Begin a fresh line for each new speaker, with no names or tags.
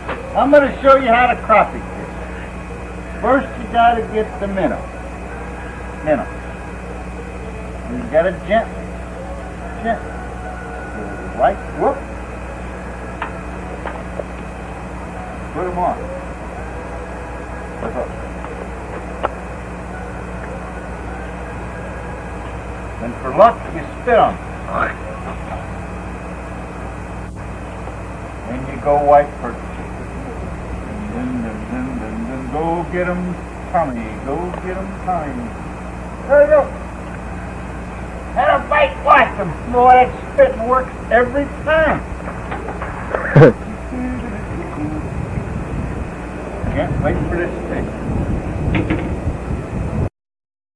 I'm going to show you how to crappie fish. First, you got to get the minnow. And you got to gently, right, whoop. Put them on. And for luck, you spit on them. Then you go white perch. Then go get 'em, Tommy. Go get 'em, Tommy. There you go. And a bite, watch them. You know that spitting works every time. Can't wait for this thing.